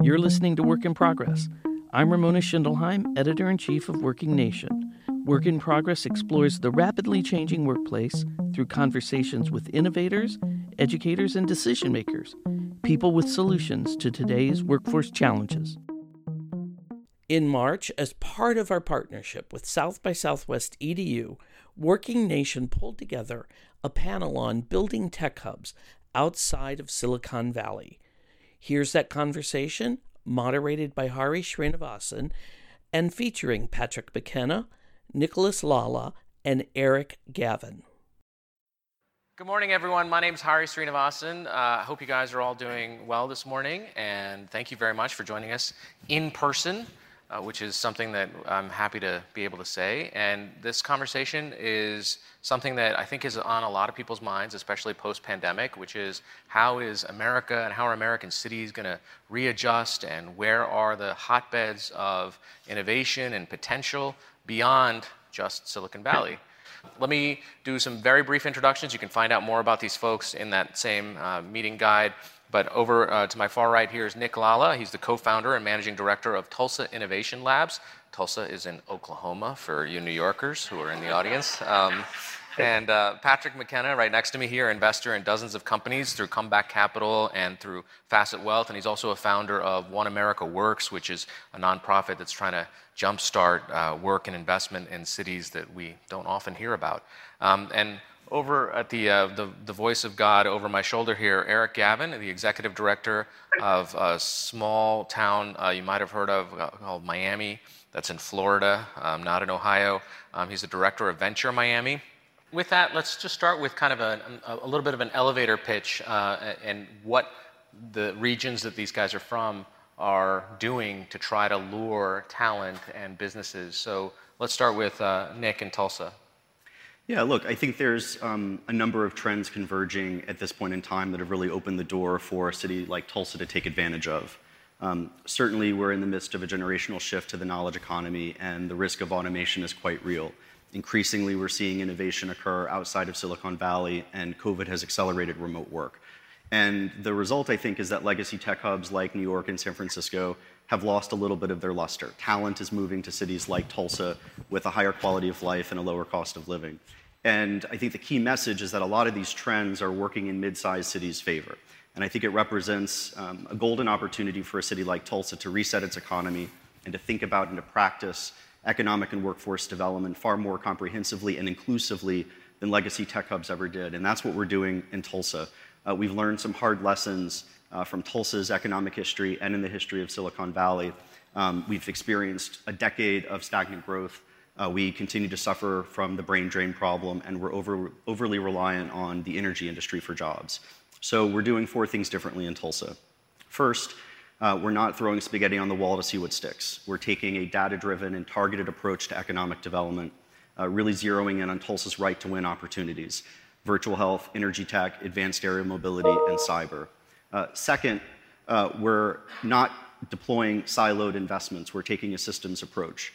You're listening to Work in Progress. I'm Ramona Schindelheim, Editor-in-Chief of Working Nation. Work in Progress explores the rapidly changing workplace through conversations with innovators, educators, and decision-makers, people with solutions to today's workforce challenges. In March, as part of our partnership with South by Southwest EDU, Working Nation pulled together a panel on building tech hubs outside of Silicon Valley. Here's that conversation, moderated by Hari Srinivasan and featuring Patrick McKenna, Nicholas Lala, and Eric Gavin. Good morning, everyone. My name is Hari Srinivasan. I hope you guys are all doing well this morning, and thank you very much for joining us in person, which is something that I'm happy to be able to say. And this conversation is something that I think is on a lot of people's minds, especially post-pandemic, which is how is America and how are American cities going to readjust, and where are the hotbeds of innovation and potential beyond just Silicon Valley? Let me do some very brief introductions. You can find out more about these folks in that same meeting guide. But over to my far right here is Nick Lala. He's the co-founder and managing director of Tulsa Innovation Labs. Tulsa is in Oklahoma for you New Yorkers who are in the audience. And Patrick McKenna, right next to me here, investor in dozens of companies through Comeback Capital and through Facet Wealth. And he's also a founder of One America Works, which is a nonprofit that's trying to jumpstart work and investment in cities that we don't often hear about. And over at the voice of God over my shoulder here, Eric Gavin, the executive director of a small town you might have heard of called Miami. That's in Florida, not in Ohio. He's the director of Venture Miami. With that, let's just start with kind of a little bit of an elevator pitch and what the regions that these guys are from are doing to try to lure talent and businesses. So let's start with Nick in Tulsa. Yeah, look, I think there's a number of trends converging at this point in time that have really opened the door for a city like Tulsa to take advantage of. Certainly, we're in the midst of a generational shift to the knowledge economy, and the risk of automation is quite real. Increasingly, we're seeing innovation occur outside of Silicon Valley, and COVID has accelerated remote work. And the result, I think, is that legacy tech hubs like New York and San Francisco have lost a little bit of their luster. Talent is moving to cities like Tulsa with a higher quality of life and a lower cost of living. And I think the key message is that a lot of these trends are working in mid-sized cities' favor. And I think it represents a golden opportunity for a city like Tulsa to reset its economy and to think about and to practice economic and workforce development far more comprehensively and inclusively than legacy tech hubs ever did. And that's what we're doing in Tulsa. We've learned some hard lessons from Tulsa's economic history and in the history of Silicon Valley. We've experienced a decade of stagnant growth. We continue to suffer from the brain drain problem, and we're overly reliant on the energy industry for jobs. So we're doing 4 things differently in Tulsa. First, we're not throwing spaghetti on the wall to see what sticks. We're taking a data-driven and targeted approach to economic development, really zeroing in on Tulsa's right to win opportunities: virtual health, energy tech, advanced aerial mobility, and cyber. Second, we're not deploying siloed investments. We're taking a systems approach,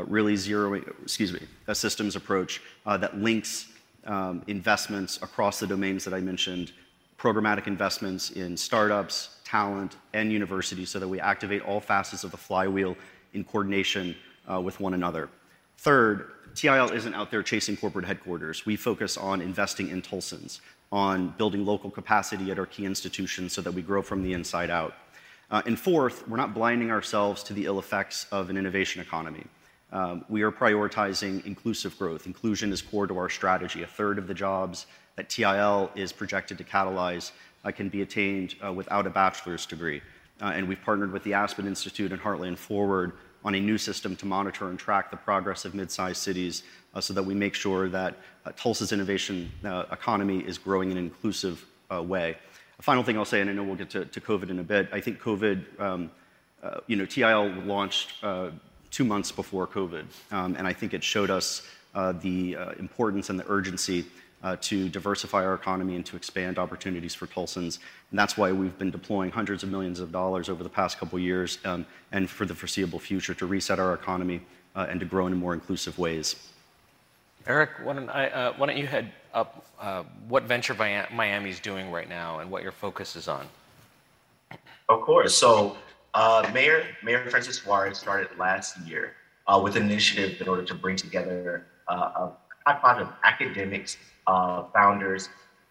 a systems approach that links investments across the domains that I mentioned, programmatic investments in startups, talent, and universities, so that we activate all facets of the flywheel in coordination with one another. Third, TIL isn't out there chasing corporate headquarters. We focus on investing in Tulsans, on building local capacity at our key institutions so that we grow from the inside out. And fourth, we're not blinding ourselves to the ill effects of an innovation economy. We are prioritizing inclusive growth. Inclusion is core to our strategy. A third of the jobs that TIL is projected to catalyze can be attained without a bachelor's degree. And we've partnered with the Aspen Institute and Heartland Forward on a new system to monitor and track the progress of mid-sized cities so that we make sure that Tulsa's innovation economy is growing in an inclusive way. A final thing I'll say, and I know we'll get to COVID in a bit, I think COVID, TIL launched 2 months before COVID, and I think it showed us the importance and the urgency to diversify our economy and to expand opportunities for Tulsans. And that's why we've been deploying hundreds of millions of dollars over the past couple of years and for the foreseeable future to reset our economy and to grow in more inclusive ways. Eric, why don't you head up what Venture Miami is doing right now and what your focus is on? Of course. So Mayor Francis Suarez started last year with an initiative in order to bring together a hodgepodge of academics, founders,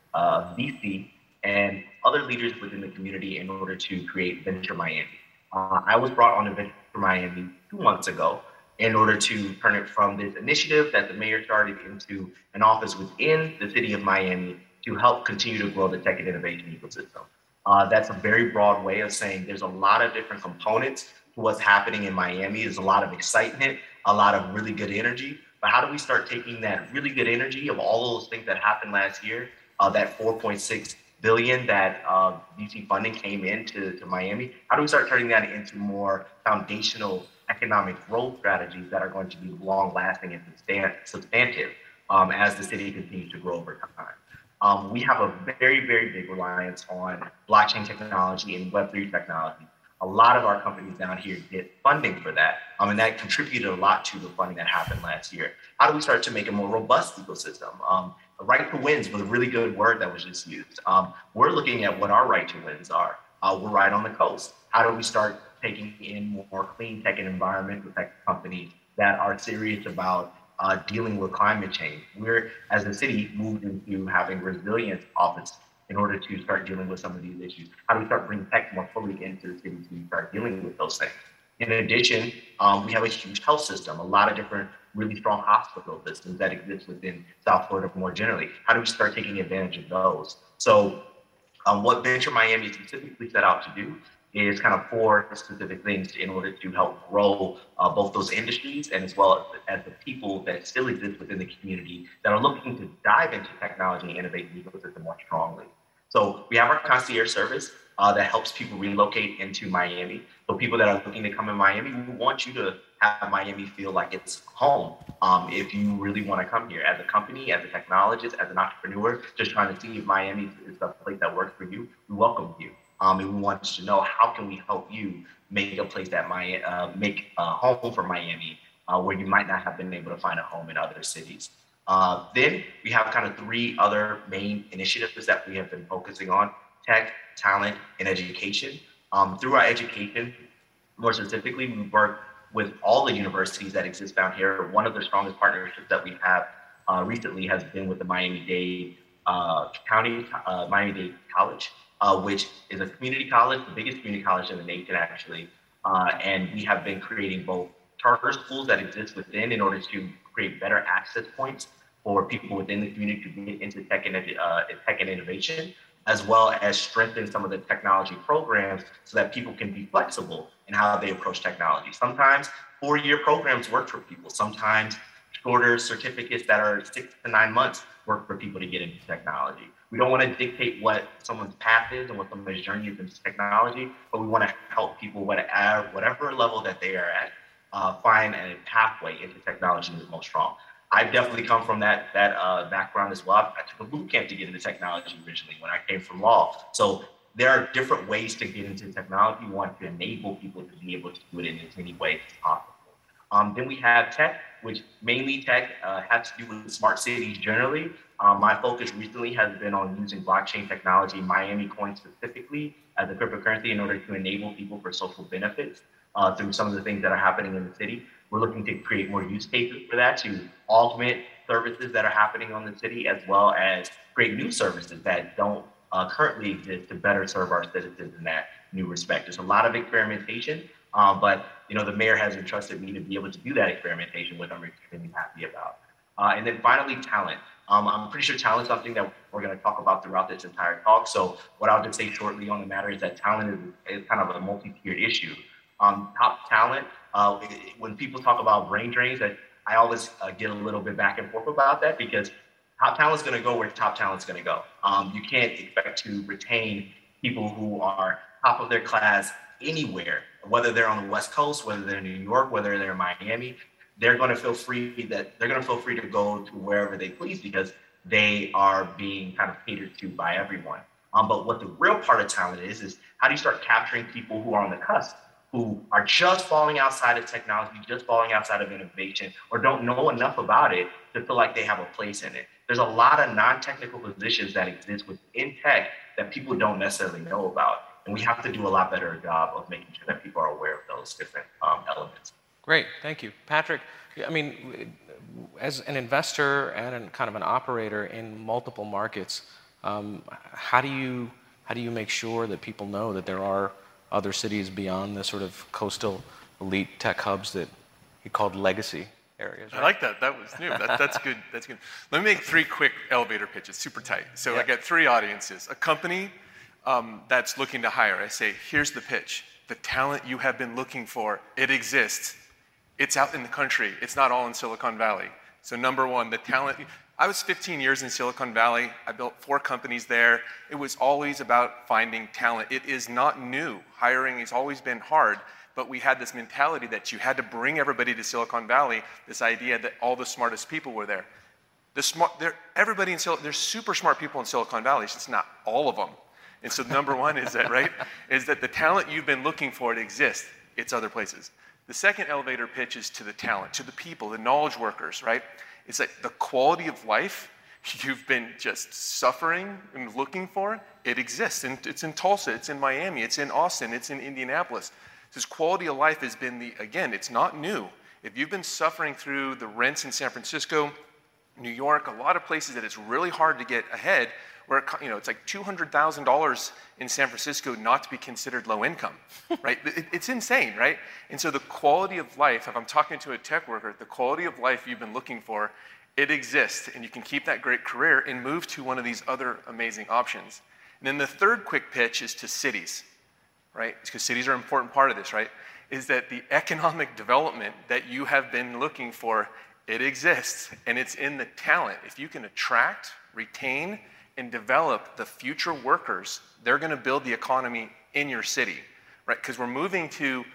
VC, and other leaders within the community in order to create Venture Miami. I was brought on to Venture Miami 2 months ago in order to turn it from this initiative that the mayor started into an office within the city of Miami to help continue to grow the tech and innovation ecosystem. That's a very broad way of saying there's a lot of different components to what's happening in Miami. There's a lot of excitement, a lot of really good energy. But how do we start taking that really good energy of all those things that happened last year, that 4.6 billion that VC funding came into Miami? How do we start turning that into more foundational economic growth strategies that are going to be long lasting and substantive as the city continues to grow over time? We have a very, very big reliance on blockchain technology and Web3 technology. A lot of our companies down here get funding for that, and that contributed a lot to the funding that happened last year. How do we start to make a more robust ecosystem? Right to wins was a really good word that was just used. We're looking at what our right to wins are. We're right on the coast. How do we start taking in more clean tech and environmental tech companies that are serious about dealing with climate change? We're, as a city, moved into having resilience office in order to start dealing with some of these issues. How do we start bringing tech more fully into the city to start dealing with those things? In addition, we have a huge health system, a lot of different really strong hospital systems that exist within South Florida more generally. How do we start taking advantage of those? So what Venture Miami specifically set out to do is kind of 4 specific things in order to help grow both those industries and as well as the people that still exist within the community that are looking to dive into technology and innovate the ecosystem more strongly. So we have our concierge service that helps people relocate into Miami. So people that are looking to come in Miami, we want you to have Miami feel like it's home. If you really want to come here as a company, as a technologist, as an entrepreneur, just trying to see if Miami is a place that works for you, we welcome you. And we want you to know how can we help you make a place that make a home for Miami where you might not have been able to find a home in other cities. Then we have kind of 3 other main initiatives that we have been focusing on: tech, talent, and education. Through our education, more specifically, we work with all the universities that exist down here. One of the strongest partnerships that we have recently has been with the Miami-Dade Miami-Dade College, which is a community college, the biggest community college in the nation, actually. And we have been creating both charter schools that exist within in order to create better access points for people within the community to get into tech and innovation, as well as strengthen some of the technology programs so that people can be flexible in how they approach technology. Sometimes 4-year programs work for people. Sometimes shorter certificates that are 6 to 9 months work for people to get into technology. We don't want to dictate what someone's path is and what someone's journey is into technology, but we want to help people at whatever level that they are at find a pathway into technology that's most strong. I've definitely come from that background as well. I took a boot camp to get into technology originally when I came from law. So there are different ways to get into technology. We want to enable people to be able to do it in as many ways as possible. Then we have tech, which mainly tech has to do with smart cities generally. My focus recently has been on using blockchain technology, Miami Coin specifically, as a cryptocurrency in order to enable people for social benefits through some of the things that are happening in the city. We're looking to create more use cases for that to augment services that are happening on the city, as well as create new services that don't currently exist to better serve our citizens in that new respect. There's a lot of experimentation, but the mayor has entrusted me to be able to do that experimentation, which I'm extremely happy about. And then finally, talent. I'm pretty sure talent is something that we're going to talk about throughout this entire talk. So what I'll just say shortly on the matter is that talent is kind of a multi-tiered issue. Top talent, when people talk about brain drains, I always get a little bit back and forth about that, because top talent is going to go where top talent is going to go. You can't expect to retain people who are top of their class anywhere, whether they're on the West Coast, whether they're in New York, whether they're in Miami. They're going to feel free to go to wherever they please because they are being kind of catered to by everyone. But what the real part of talent is how do you start capturing people who are on the cusp, who are just falling outside of technology, just falling outside of innovation, or don't know enough about it to feel like they have a place in it. There's a lot of non-technical positions that exist within tech that people don't necessarily know about. And we have to do a lot better job of making sure that people are aware of those different elements. Great, thank you. Patrick, I mean, as an investor and kind of an operator in multiple markets, how do you make sure that people know that there are other cities beyond the sort of coastal elite tech hubs that he called legacy areas? Right? I like that. That was new. That's good. That's good. Let me make 3 quick elevator pitches, super tight. So I got 3 audiences. A company that's looking to hire. I say, here's the pitch. The talent you have been looking for, it exists. It's out in the country. It's not all in Silicon Valley. So number 1, the talent. I was 15 years in Silicon Valley. I built 4 companies there. It was always about finding talent. It is not new. Hiring has always been hard, but we had this mentality that you had to bring everybody to Silicon Valley, this idea that all the smartest people were there. Everybody in there's super smart people in Silicon Valley, it's just not all of them. And so number 1 is that, right, is that the talent you've been looking for, it exists. It's other places. The second elevator pitch is to the talent, to the people, the knowledge workers, right? It's like the quality of life you've been just suffering and looking for, it exists. And it's in Tulsa, it's in Miami, it's in Austin, it's in Indianapolis. This quality of life has been again, it's not new. If you've been suffering through the rents in San Francisco, New York, a lot of places that it's really hard to get ahead, where it's like $200,000 in San Francisco not to be considered low income, right? It's insane, right? And so the quality of life, if I'm talking to a tech worker, the quality of life you've been looking for, it exists, and you can keep that great career and move to one of these other amazing options. And then the third quick pitch is to cities, right? Because cities are an important part of this, right? Is that the economic development that you have been looking for, it exists, and it's in the talent. If you can attract, retain, and develop the future workers, they're going to build the economy in your city, right? Because we're moving,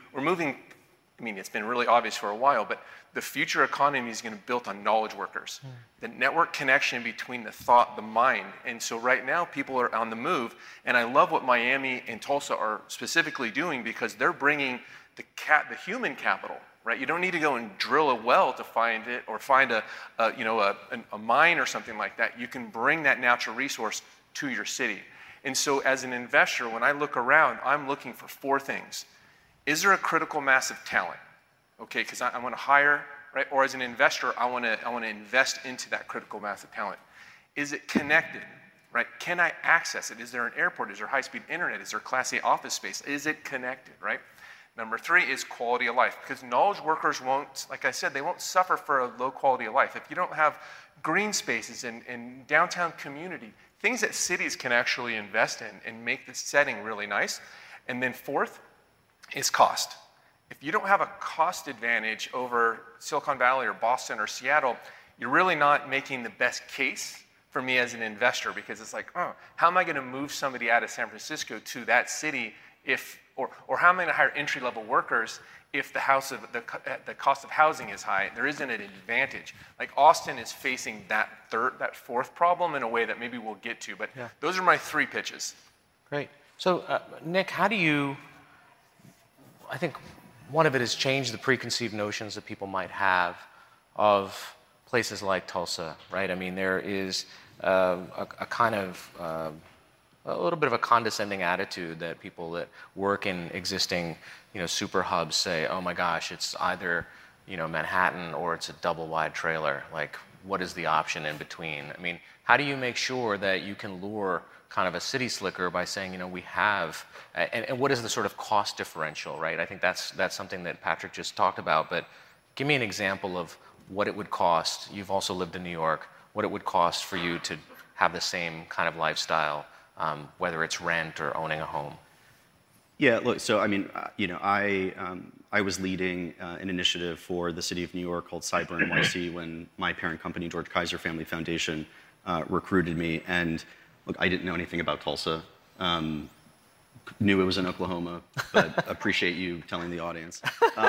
I mean, it's been really obvious for a while, but the future economy is going to be built on knowledge workers. The network connection between the thought, the mind. And so right now, people are on the move, and I love what Miami and Tulsa are specifically doing because they're bringing the human capital, right? You don't need to go and drill a well to find it or find a mine or something like that. You can bring that natural resource to your city. And so as an investor, when I look around, I'm looking for 4 things. Is there a critical mass of talent? Okay, because I want to hire, right? Or as an investor, I want to invest into that critical mass of talent. Is it connected, right? Can I access it? Is there an airport? Is there high-speed internet? Is there Class A office space? Is it connected, right? Number 3 is quality of life, because knowledge workers won't, like I said, they won't suffer for a low quality of life. If you don't have green spaces and downtown community, things that cities can actually invest in and make the setting really nice. And then 4th is cost. If you don't have a cost advantage over Silicon Valley or Boston or Seattle, you're really not making the best case for me as an investor, because it's like, oh, how am I going to move somebody out of San Francisco to that city or how am I going to hire entry-level workers if the cost of housing is high? There isn't an advantage. Like Austin is facing that 4th problem in a way that maybe we'll get to, but those are my 3 pitches. Great. So Nick, how do you, I think one of it has changed the preconceived notions that people might have of places like Tulsa, right? I mean, there is a kind of a little bit of a condescending attitude that people that work in existing, super hubs say, oh my gosh, it's either, Manhattan or it's a double-wide trailer. Like, what is the option in between? I mean, how do you make sure that you can lure kind of a city slicker by saying, we have, and what is the sort of cost differential, right? I think that's something that Patrick just talked about, but give me an example of what it would cost. You've also lived in New York, what it would cost for you to have the same kind of lifestyle, whether it's rent or owning a home. Yeah, look, so I mean, I was leading an initiative for the city of New York called Cyber NYC when my parent company, George Kaiser Family Foundation, recruited me. And look, I didn't know anything about Tulsa. Knew it was in Oklahoma, but appreciate you telling the audience.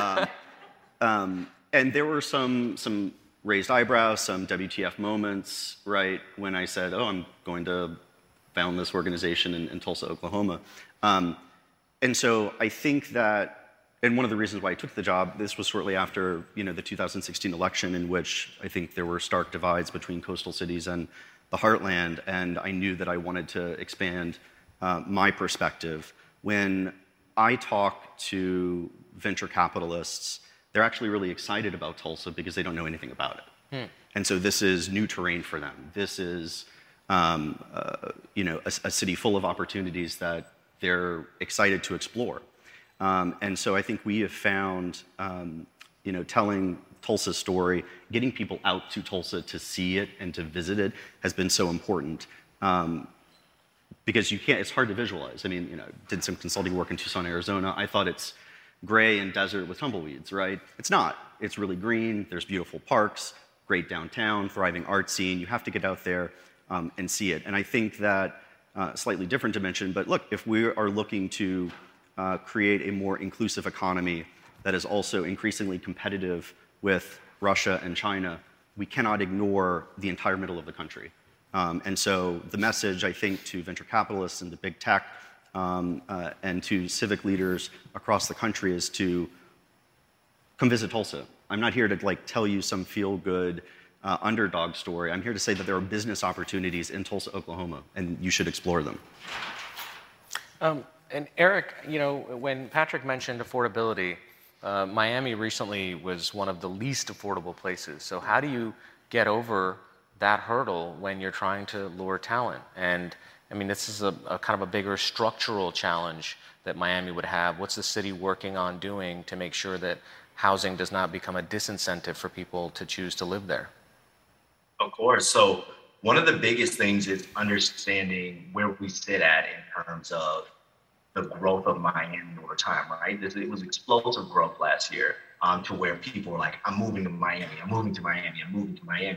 And there were some raised eyebrows, some WTF moments, right, when I said, oh, I'm going to found this organization in Tulsa, Oklahoma. And so I think that, and one of the reasons why I took the job, this was shortly after the 2016 election, in which I think there were stark divides between coastal cities and the heartland, and I knew that I wanted to expand my perspective When I talk to venture capitalists, they're actually really excited about Tulsa because they don't know anything about it. And so this is new terrain for them. This is a city full of opportunities that they're excited to explore. And so I think we have found, telling Tulsa's story, getting people out to Tulsa to see it and to visit it has been so important. Because it's hard to visualize. I mean, did some consulting work in Tucson, Arizona. I thought it's gray and desert with tumbleweeds, right? It's not. It's really green. There's beautiful parks, great downtown, thriving art scene. You have to get out there and see it. And I think that, slightly different dimension, but look, if we are looking to create a more inclusive economy that is also increasingly competitive with Russia and China, we cannot ignore the entire middle of the country. And so the message, I think, to venture capitalists and to big tech and to civic leaders across the country is to come visit Tulsa. I'm not here to tell you some feel-good underdog story. I'm here to say that there are business opportunities in Tulsa, Oklahoma, and you should explore them. And Eric, when Patrick mentioned affordability, Miami recently was one of the least affordable places. So how do you get over that hurdle when you're trying to lure talent? And I mean, this is a kind of a bigger structural challenge that Miami would have. What's the city working on doing to make sure that housing does not become a disincentive for people to choose to live there? Of course. So one of the biggest things is understanding where we sit at in terms of the growth of Miami over time, right? It was explosive growth last year to where people were like, I'm moving to Miami, I'm moving to Miami, I'm moving to Miami.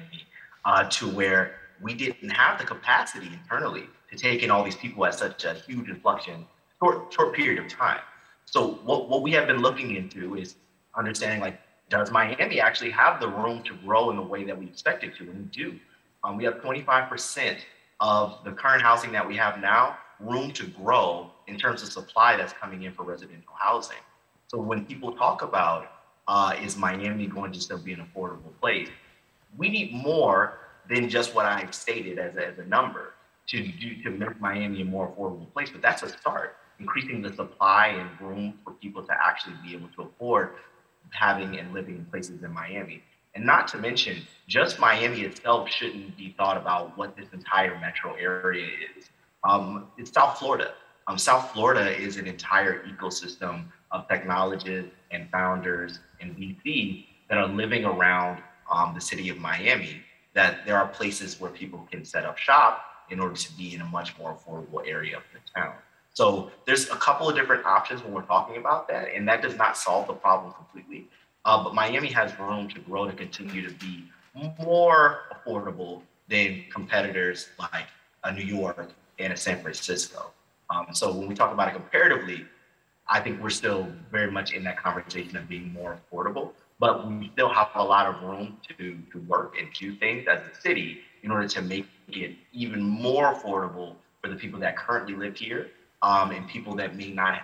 To where we didn't have the capacity internally to take in all these people at such a huge inflection, short period of time. So what we have been looking into is understanding, does Miami actually have the room to grow in the way that we expect it to? And we do. We have 25% of the current housing that we have now, room to grow in terms of supply that's coming in for residential housing. So when people talk about, is Miami going to still be an affordable place? We need more than just what I've stated as a number to make Miami a more affordable place. But that's a start, increasing the supply and room for people to actually be able to afford having and living in places in Miami. And not to mention, just Miami itself shouldn't be thought about what this entire metro area is. It's South Florida. South Florida is an entire ecosystem of technologists and founders and VCs that are living around the city of Miami, that there are places where people can set up shop in order to be in a much more affordable area of the town. So there's a couple of different options when we're talking about that, and that does not solve the problem completely. But Miami has room to grow to continue to be more affordable than competitors like a New York and a San Francisco. So when we talk about it comparatively, I think we're still very much in that conversation of being more affordable, but we still have a lot of room to work and do things as a city in order to make it even more affordable for the people that currently live here and people that may not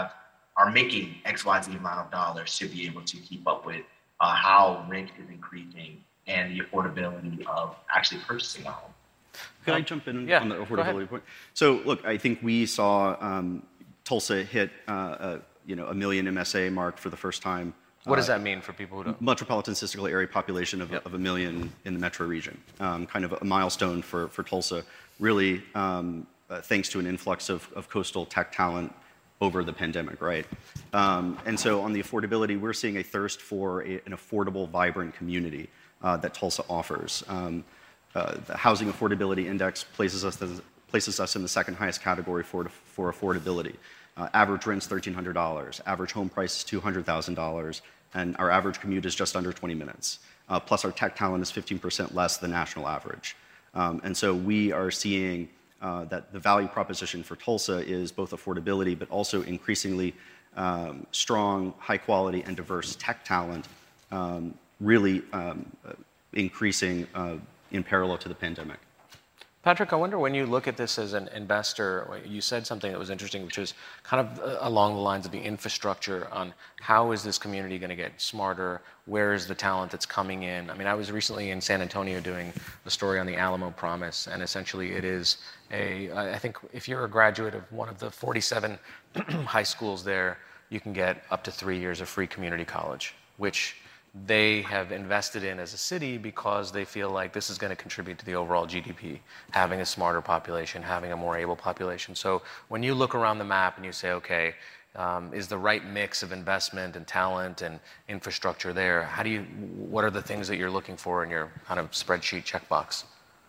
are making XYZ amount of dollars to be able to keep up with how rent is increasing and the affordability of actually purchasing a home. Can I jump in on the affordability point? So look, I think we saw Tulsa hit a million MSA mark for the first time. What does that mean for people who don't? Metropolitan Statistical Area population of a million in the metro region. Kind of a milestone for Tulsa, really thanks to an influx of coastal tech talent over the pandemic, right? And so on the affordability, we're seeing a thirst for an affordable, vibrant community that Tulsa offers. The Housing Affordability Index places us in the second highest category for affordability. Average rent's $1,300, average home price is $200,000, and our average commute is just under 20 minutes. Plus our tech talent is 15% less than national average. And so we are seeing that the value proposition for Tulsa is both affordability, but also increasingly strong, high quality, and diverse tech talent, really increasing in parallel to the pandemic. Patrick, I wonder when you look at this as an investor, you said something that was interesting, which is kind of along the lines of the infrastructure on how is this community going to get smarter? Where is the talent that's coming in? I mean, I was recently in San Antonio doing a story on the Alamo Promise, and essentially it is I think if you're a graduate of one of the 47 high schools there, you can get up to 3 years of free community college, which they have invested in as a city because they feel like this is going to contribute to the overall GDP, having a smarter population, having a more able population. So when you look around the map and you say, okay, is the right mix of investment and talent and infrastructure there? What are the things that you're looking for in your kind of spreadsheet checkbox?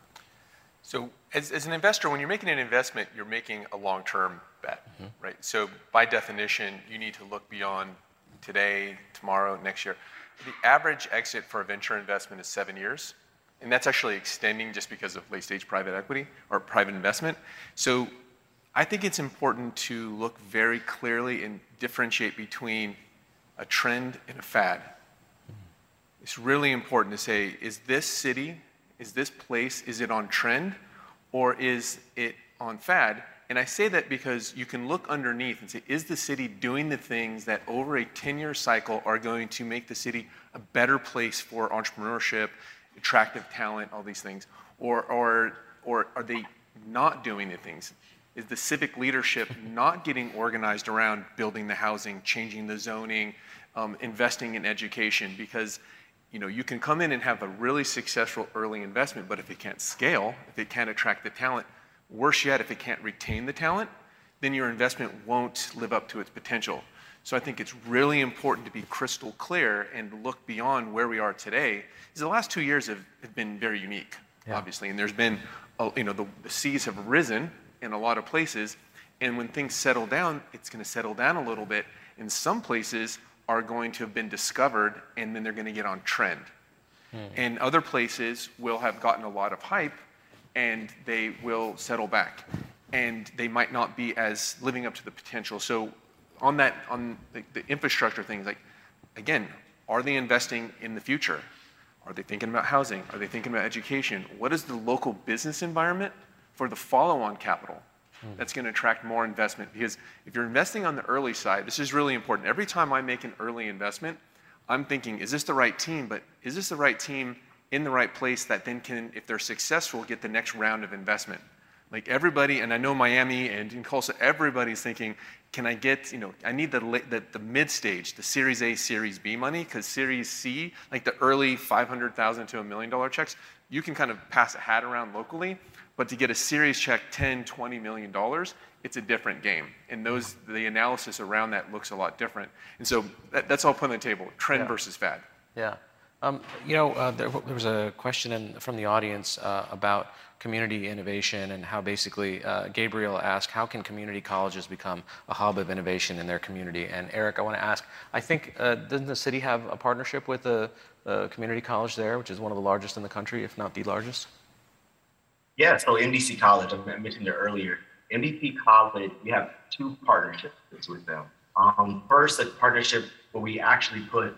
So as an investor, when you're making an investment, you're making a long-term bet, right? So by definition, you need to look beyond today, tomorrow, next year. The average exit for a venture investment is 7 years, and that's actually extending just because of late-stage private equity or private investment. So I think it's important to look very clearly and differentiate between a trend and a fad. It's really important to say, is this city, is this place, is it on trend or is it on fad? And I say that because you can look underneath and say, is the city doing the things that over a 10-year cycle are going to make the city a better place for entrepreneurship, attractive talent, all these things? Or are they not doing the things? Is the civic leadership not getting organized around building the housing, changing the zoning, investing in education? Because you can come in and have a really successful early investment, but if it can't scale, if it can't attract the talent, worse yet, if it can't retain the talent, then your investment won't live up to its potential. So I think it's really important to be crystal clear and look beyond where we are today. Because the last 2 years have been very unique, obviously, and there's been, the seas have risen in a lot of places, and when things settle down, it's going to settle down a little bit. And some places are going to have been discovered, and then they're going to get on trend. And other places will have gotten a lot of hype, and they will settle back, and they might not be as living up to the potential. So on the infrastructure things, like, again, are they investing in the future? Are they thinking about housing? Are they thinking about education? What is the local business environment for the follow-on capital that's going to attract more investment? Because if you're investing on the early side, this is really important. Every time I make an early investment, I'm thinking, is this the right team? But is this the right team in the right place that then can, if they're successful, get the next round of investment? Like everybody, and I know Miami and in Tulsa, everybody's thinking, can I get, I need the mid stage, the Series A, Series B money, because Series C, like the early $500,000 to $1 million checks, you can kind of pass a hat around locally, but to get a series check, $10, $20 million, it's a different game. And the analysis around that looks a lot different. And so that's all put on the table, trend versus fad. Yeah. There was a question from the audience about community innovation and how basically Gabriel asked, how can community colleges become a hub of innovation in their community? And Eric, I want to ask, I think, doesn't the city have a partnership with a community college there, which is one of the largest in the country, if not the largest? Yeah, so MDC College, I mentioned it earlier. MDC College, we have 2 partnerships with them. First, a partnership where we actually put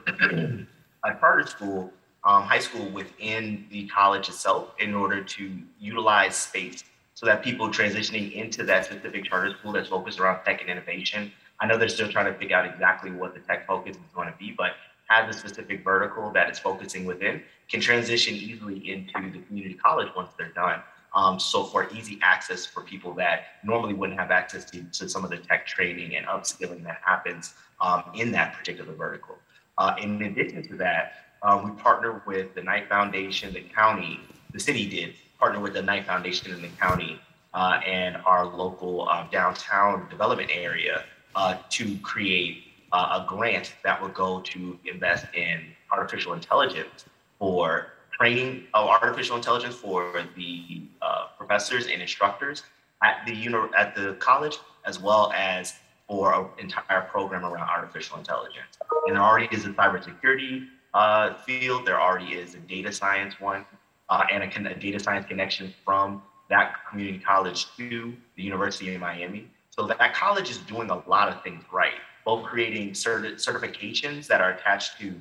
a charter school, high school within the college itself in order to utilize space so that people transitioning into that specific charter school that's focused around tech and innovation. I know they're still trying to figure out exactly what the tech focus is going to be, but has a specific vertical that it's focusing within, can transition easily into the community college once they're done. So for easy access for people that normally wouldn't have access to some of the tech training and upskilling that happens in that particular vertical. In addition to that, we partner with the Knight Foundation, the county, the city did partner with the Knight Foundation in the county and our local downtown development area to create a grant that will go to invest in artificial intelligence for training of artificial intelligence for the professors and instructors at the college, as well as for an entire program around artificial intelligence. And there already is a cybersecurity field, there already is a data science one, and a data science connection from that community college to the University of Miami. So that college is doing a lot of things right, both creating certifications that are attached to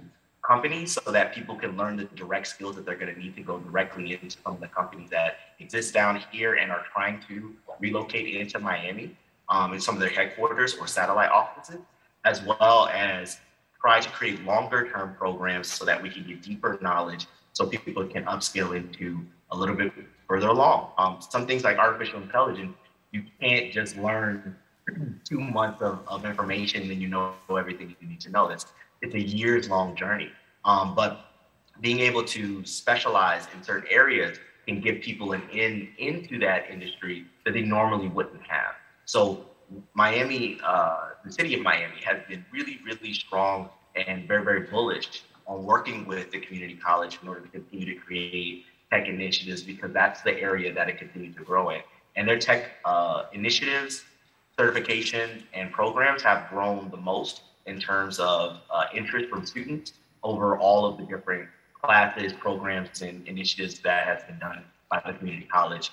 companies so that people can learn the direct skills that they're going to need to go directly into some of the companies that exist down here and are trying to relocate into Miami in some of their headquarters or satellite offices, as well as try to create longer term programs so that we can get deeper knowledge so people can upskill into a little bit further along. Some things like artificial intelligence, you can't just learn 2 months of information and then you know everything you need to know. It's a years-long journey. But being able to specialize in certain areas can give people an into that industry that they normally wouldn't have. So Miami, the city of Miami has been really, really strong and very, very bullish on working with the community college in order to continue to create tech initiatives, because that's the area that it continues to grow in. And their tech initiatives, certification, and programs have grown the most in terms of interest from students over all of the different classes, programs, and initiatives that has been done by the community college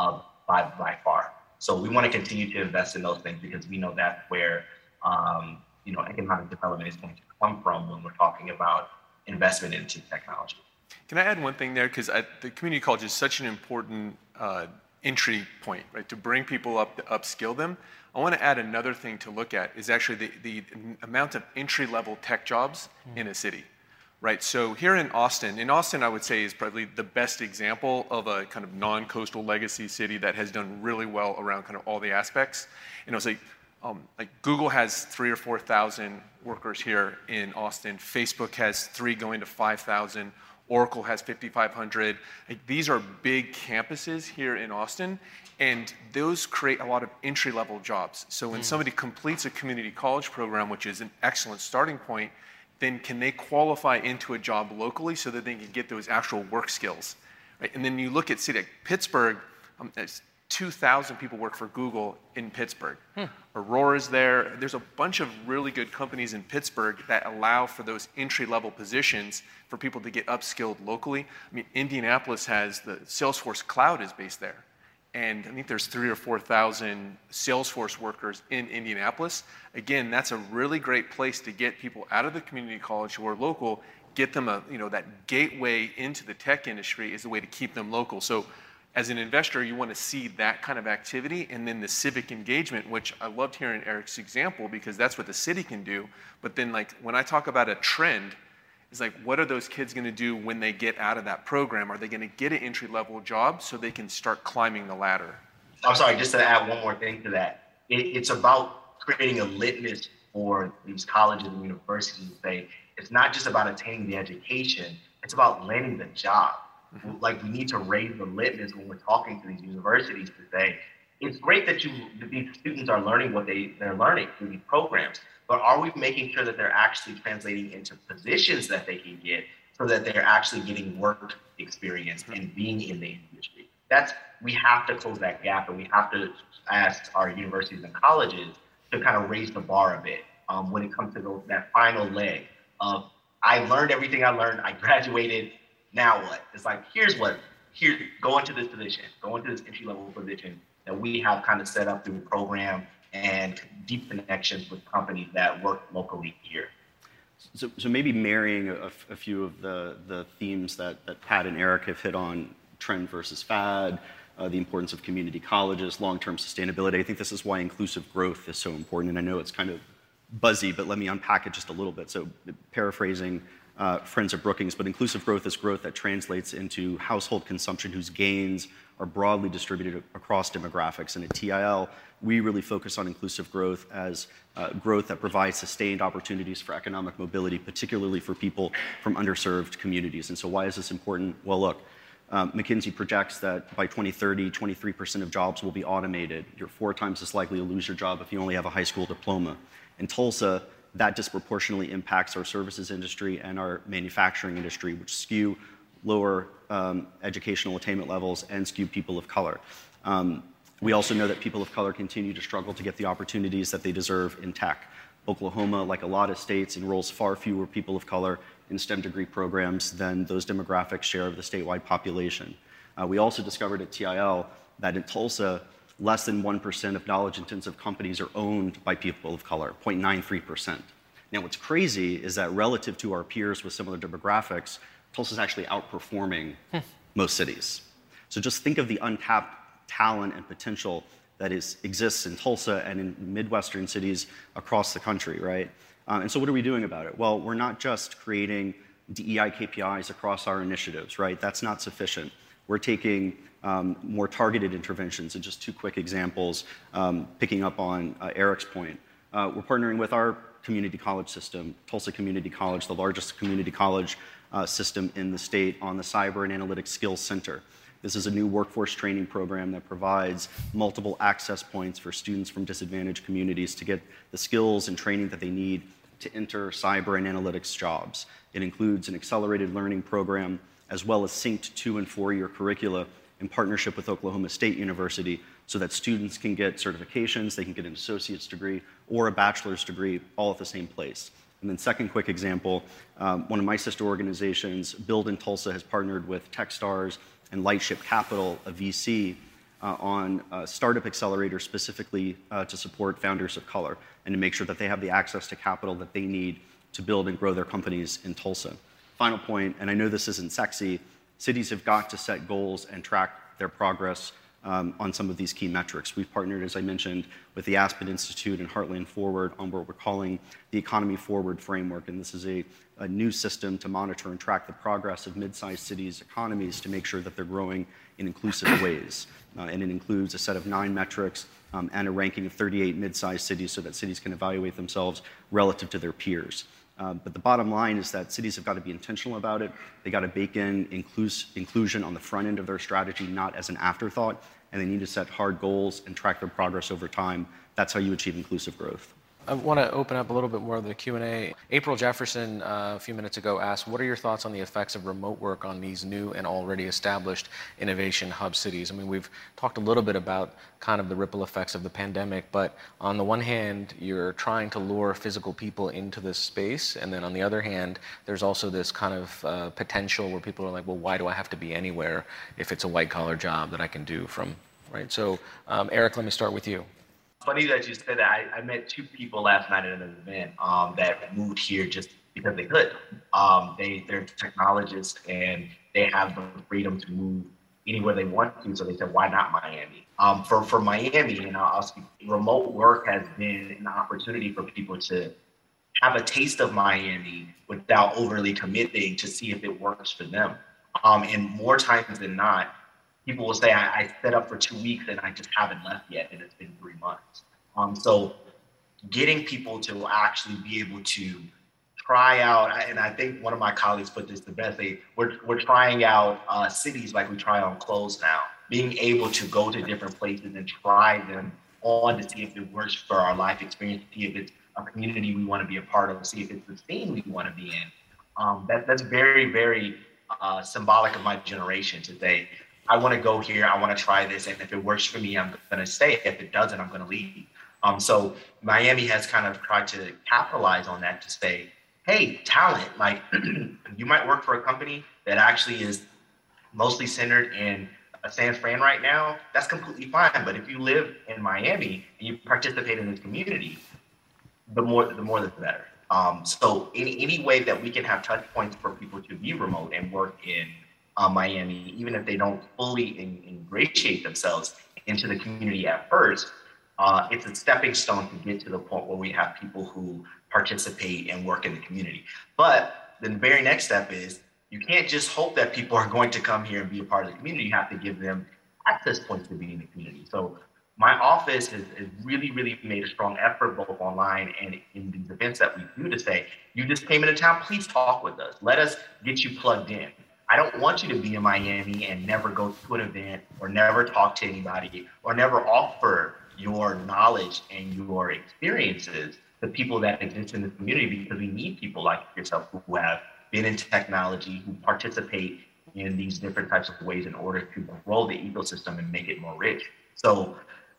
by far. So we want to continue to invest in those things because we know that's where economic development is going to come from when we're talking about investment into technology. Can I add one thing there? Because the community college is such an important entry point, right? To bring people up, to upskill them. I want to add another thing to look at is actually the amount of entry-level tech jobs in a city, right? So here in Austin I would say is probably the best example of a kind of non-coastal legacy city that has done really well around kind of all the aspects. And it's like Google has 3,000 or 4,000 workers here in Austin. Facebook has 3 going to 5,000. Oracle has 5,500. Like, these are big campuses here in Austin, and those create a lot of entry-level jobs. So when somebody completes a community college program, which is an excellent starting point, then can they qualify into a job locally so that they can get those actual work skills, right? And then you look at city like Pittsburgh, 2,000 people work for Google in Pittsburgh. Aurora's there. There's a bunch of really good companies in Pittsburgh that allow for those entry-level positions for people to get upskilled locally. I mean, Indianapolis has the Salesforce Cloud is based there. And I think there's 3,000 or 4,000 Salesforce workers in Indianapolis. Again, that's a really great place to get people out of the community college who are local, get them that gateway into the tech industry is a way to keep them local. So as an investor, you want to see that kind of activity, and then the civic engagement, which I loved hearing Eric's example because that's what the city can do. But then like when I talk about a trend, it's like, what are those kids going to do when they get out of that program? Are they going to get an entry-level job so they can start climbing the ladder? I'm sorry, just to add one more thing to that. It's about creating a litmus for these colleges and universities to say, it's not just about attaining the education, it's about landing the job. Like, we need to raise the litmus when we're talking to these universities to say, it's great that these students are learning what they're learning through these programs, but are we making sure that they're actually translating into positions that they can get so that they're actually getting work experience and being in the industry? We have to close that gap, and we have to ask our universities and colleges to kind of raise the bar a bit when it comes to that final leg of, I learned everything I learned, I graduated, now what? It's like, go into this position, go into this entry-level position that we have kind of set up through the program and deep connections with companies that work locally here. So maybe marrying a few of the themes that Pat and Eric have hit on, trend versus fad, the importance of community colleges, long-term sustainability. I think this is why inclusive growth is so important. And I know it's kind of buzzy, but let me unpack it just a little bit. So paraphrasing friends of Brookings, but inclusive growth is growth that translates into household consumption whose gains are broadly distributed across demographics. And at TIL, we really focus on inclusive growth as growth that provides sustained opportunities for economic mobility, particularly for people from underserved communities. And so why is this important? Well, look, McKinsey projects that by 2030, 23% of jobs will be automated. You're 4 times as likely to lose your job if you only have a high school diploma. In Tulsa, that disproportionately impacts our services industry and our manufacturing industry, which skew lower educational attainment levels and skew people of color. We also know that people of color continue to struggle to get the opportunities that they deserve in tech. Oklahoma, like a lot of states, enrolls far fewer people of color in STEM degree programs than those demographics share of the statewide population. We also discovered at TIL that in Tulsa, less than 1% of knowledge-intensive companies are owned by people of color, 0.93%. Now, what's crazy is that relative to our peers with similar demographics, Tulsa is actually outperforming most cities. So just think of the untapped talent and potential that exists in Tulsa and in Midwestern cities across the country, right? And so what are we doing about it? Well, we're not just creating DEI KPIs across our initiatives, right? That's not sufficient. We're taking more targeted interventions, and just two quick examples, picking up on Eric's point. We're partnering with our community college system, Tulsa Community College, the largest community college system in the state, on the Cyber and Analytics Skills Center. This is a new workforce training program that provides multiple access points for students from disadvantaged communities to get the skills and training that they need to enter cyber and analytics jobs. It includes an accelerated learning program as well as synced 2- and 4-year curricula in partnership with Oklahoma State University so that students can get certifications, they can get an associate's degree or a bachelor's degree all at the same place. And then second quick example, one of my sister organizations, Build in Tulsa, has partnered with Techstars and Lightship Capital, a VC, on a startup accelerator specifically to support founders of color and to make sure that they have the access to capital that they need to build and grow their companies in Tulsa. Final point, and I know this isn't sexy, cities have got to set goals and track their progress on some of these key metrics. We've partnered, as I mentioned, with the Aspen Institute and Heartland Forward on what we're calling the Economy Forward Framework, and this is a new system to monitor and track the progress of mid-sized cities' economies to make sure that they're growing in inclusive ways. And it includes a set of 9 metrics and a ranking of 38 mid-sized cities so that cities can evaluate themselves relative to their peers. But the bottom line is that cities have got to be intentional about it. They got to bake in inclusion on the front end of their strategy, not as an afterthought, and they need to set hard goals and track their progress over time. That's how you achieve inclusive growth. I want to open up a little bit more of the Q&A. April Jefferson, a few minutes ago, asked, what are your thoughts on the effects of remote work on these new and already established innovation hub cities? I mean, we've talked a little bit about kind of the ripple effects of the pandemic, but on the one hand, you're trying to lure physical people into this space, and then on the other hand, there's also this kind of potential where people are like, well, why do I have to be anywhere if it's a white-collar job that I can do from, right? So, Eric, let me start with you. Funny that you said that. I met 2 people last night at an event that moved here just because they could. They're technologists and they have the freedom to move anywhere they want to. So they said, why not Miami? For Miami, and I'll speak, remote work has been an opportunity for people to have a taste of Miami without overly committing to see if it works for them. And more times than not, people will say, I set up for 2 weeks and I just haven't left yet, and it's been 3 months. So getting people to actually be able to try out, and I think one of my colleagues put this the best, we're trying out cities like we try on clothes now, being able to go to different places and try them on to see if it works for our life experience, see if it's a community we want to be a part of, see if it's the scene we want to be in. That's very, very symbolic of my generation to say, I want to go here, I want to try this, and if it works for me, I'm going to stay. If it doesn't, I'm going to leave. So Miami has kind of tried to capitalize on that to say, hey, talent, like you might work for a company that actually is mostly centered in San Fran right now, that's completely fine. But if you live in Miami and you participate in this community, the more the better. So any way that we can have touch points for people to be remote and work in Miami, even if they don't fully ingratiate themselves into the community at first, it's a stepping stone to get to the point where we have people who participate and work in the community. But the very next step is you can't just hope that people are going to come here and be a part of the community. You have to give them access points to be in the community. So my office has really, really made a strong effort both online and in these events that we do to say, you just came into town, please talk with us. Let us get you plugged in. I don't want you to be in Miami and never go to an event or never talk to anybody or never offer your knowledge and your experiences to people that exist in the community, because we need people like yourself who have been in technology, who participate in these different types of ways in order to grow the ecosystem and make it more rich. So,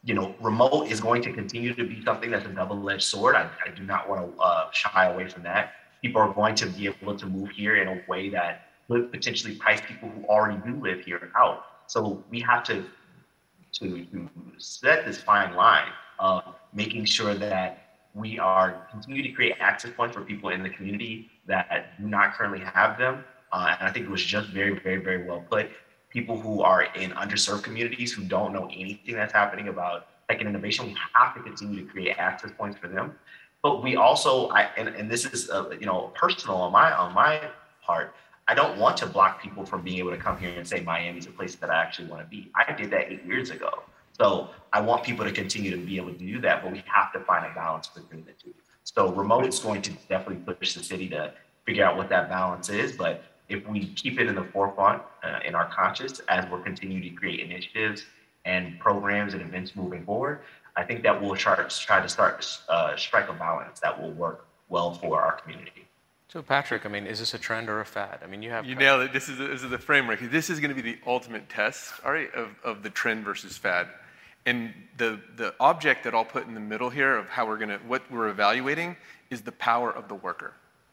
remote is going to continue to be something that's a double-edged sword. I do not want to shy away from that. People are going to be able to move here in a way that would potentially price people who already do live here out. So we have to set this fine line of making sure that We are continuing to create access points for people in the community that do not currently have them. And I think it was just very, very, very well put. People who are in underserved communities who don't know anything that's happening about tech and innovation, we have to continue to create access points for them. But we also, and this is personal on my part, I don't want to block people from being able to come here and say Miami's a place that I actually want to be. I did that 8 years ago. So I want people to continue to be able to do that, but we have to find a balance between the two. So remote is going to definitely push the city to figure out what that balance is. But if we keep it in the forefront in our conscious as we're continuing to create initiatives and programs and events moving forward, I think that we'll try to strike a balance that will work well for our community. So Patrick, I mean, is this a trend or a fad? I mean, you nailed it. This is the framework. This is going to be the ultimate test, all right, of the trend versus fad. And the object that I'll put in the middle here of what we're evaluating is the power of the worker.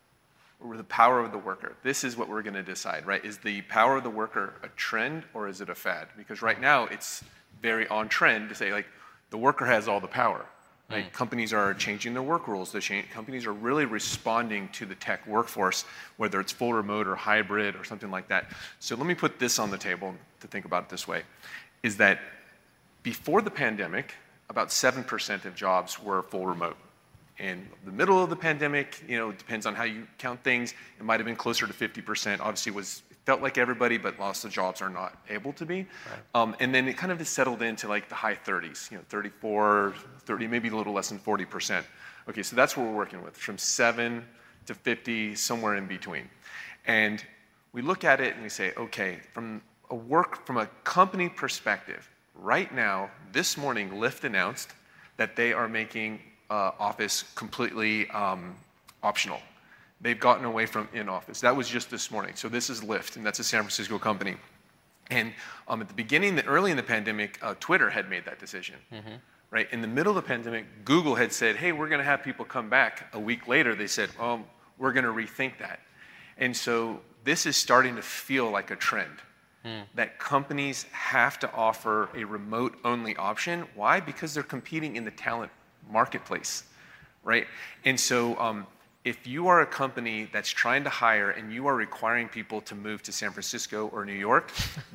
Or the power of the worker. This is what we're going to decide, right? Is the power of the worker a trend or is it a fad? Because right now it's very on trend to say like the worker has all the power. Right? Companies are changing their work rules. Companies are really responding to the tech workforce, whether it's full remote or hybrid or something like that. So let me put this on the table to think about it this way, is that before the pandemic, about 7% of jobs were full remote. In the middle of the pandemic, it depends on how you count things, it might have been closer to 50%. Obviously, it felt like everybody, but lots of jobs are not able to be. Right. And then it kind of just settled into like the high 30s, 34, 30, maybe a little less than 40%. Okay, so that's what we're working with, from 7 to 50, somewhere in between. And we look at it and we say, okay, from a company perspective, right now, this morning, Lyft announced that they are making Office completely optional. They've gotten away from in-office. That was just this morning. So this is Lyft, and that's a San Francisco company. And at the beginning, early in the pandemic, Twitter had made that decision. Right? In the middle of the pandemic, Google had said, hey, we're going to have people come back. A week later, they said, we're going to rethink that. And so this is starting to feel like a trend. That companies have to offer a remote-only option. Why? Because they're competing in the talent marketplace, right? And so if you are a company that's trying to hire and you are requiring people to move to San Francisco or New York,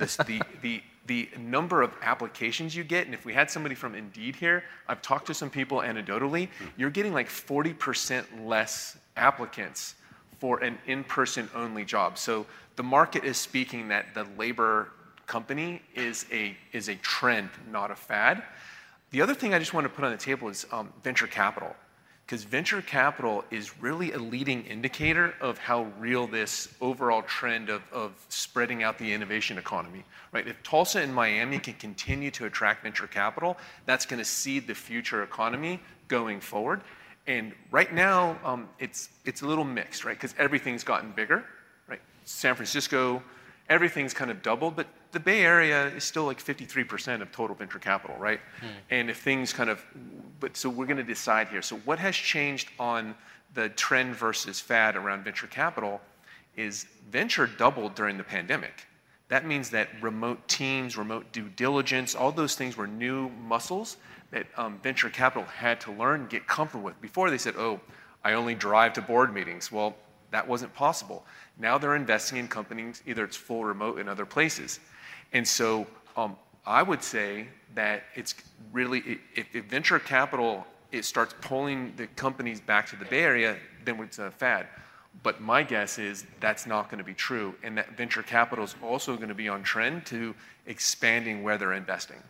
the number of applications you get, and if we had somebody from Indeed here, I've talked to some people anecdotally, you're getting like 40% less applicants for an in-person only job. So the market is speaking that the labor company is a trend, not a fad. The other thing I just want to put on the table is venture capital, because venture capital is really a leading indicator of how real this overall trend of spreading out the innovation economy, right? If Tulsa and Miami can continue to attract venture capital, that's going to seed the future economy going forward. And right now, it's a little mixed, right? Because everything's gotten bigger, right? San Francisco, everything's kind of doubled, but the Bay Area is still like 53% of total venture capital, right? And if things so we're going to decide here. So what has changed on the trend versus fad around venture capital is venture doubled during the pandemic. That means that remote teams, remote due diligence, all those things were new muscles that venture capital had to learn and get comfortable with. Before they said, I only drive to board meetings. Well, that wasn't possible. Now they're investing in companies, either it's full remote in other places. And so I would say that it's really, if venture capital, it starts pulling the companies back to the Bay Area, then it's a fad. But my guess is that's not going to be true, and that venture capital is also going to be on trend to expanding where they're investing.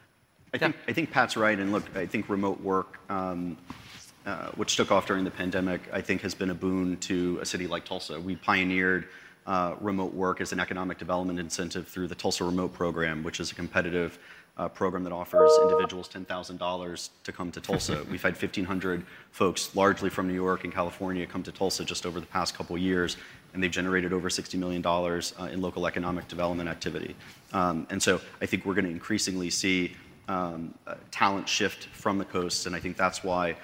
I think Pat's right, and look, I think remote work, which took off during the pandemic, I think has been a boon to a city like Tulsa. We pioneered remote work as an economic development incentive through the Tulsa Remote Program, which is a competitive program that offers individuals $10,000 to come to Tulsa. We've had 1,500 folks, largely from New York and California, come to Tulsa just over the past couple of years, and they've generated over $60 million in local economic development activity. And so I think we're going to increasingly see talent shift from the coast, and I think that's why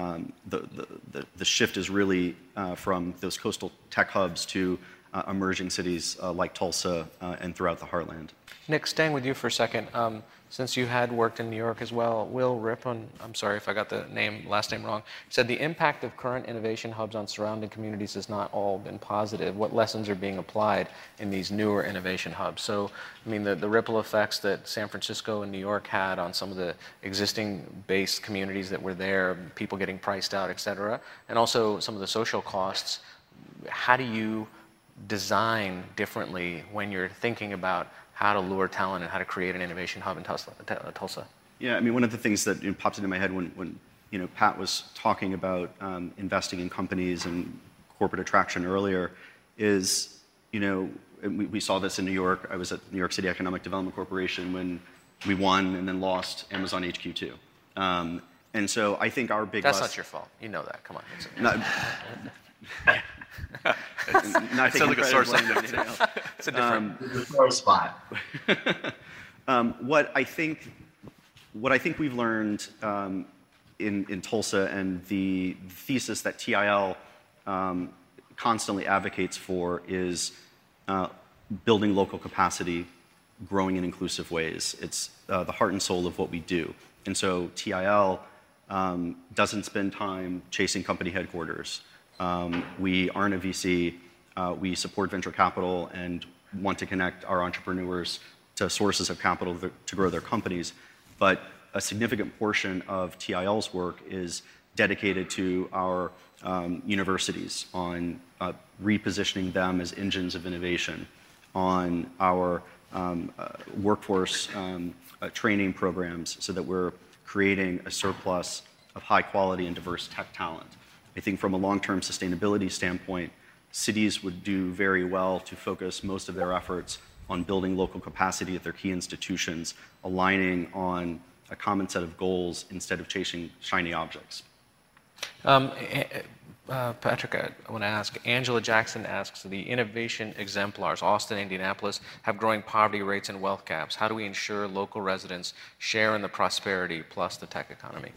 the shift is really from those coastal tech hubs to emerging cities like Tulsa and throughout the heartland. Nick, staying with you for a second. since you had worked in New York as well, Will Rippon, I'm sorry if I got the last name wrong, said the impact of current innovation hubs on surrounding communities has not all been positive. What lessons are being applied in these newer innovation hubs? So, I mean, the ripple effects that San Francisco and New York had on some of the existing based communities that were there, people getting priced out, et cetera, and also some of the social costs. How do you design differently when you're thinking about how to lure talent and how to create an innovation hub in Tulsa? Yeah, I mean, one of the things that popped into my head when Pat was talking about investing in companies and corporate attraction earlier is, we saw this in New York. I was at New York City Economic Development Corporation when we won and then lost Amazon HQ2. And so I think our big That's not your fault. You know that. Come on. Not sounds like a source of It's a different spot. What I think we've learned in Tulsa and the thesis that TIL constantly advocates for is building local capacity, growing in inclusive ways. It's the heart and soul of what we do. And so TIL doesn't spend time chasing company headquarters. We aren't a VC. We support venture capital and want to connect our entrepreneurs to sources of capital to grow their companies. But a significant portion of TIL's work is dedicated to our universities on repositioning them as engines of innovation, on our workforce training programs so that we're creating a surplus of high quality and diverse tech talent. I think from a long-term sustainability standpoint, cities would do very well to focus most of their efforts on building local capacity at their key institutions, aligning on a common set of goals instead of chasing shiny objects. Patrick, I want to ask, Angela Jackson asks, the innovation exemplars, Austin, Indianapolis, have growing poverty rates and wealth gaps. How do we ensure local residents share in the prosperity plus the tech economy?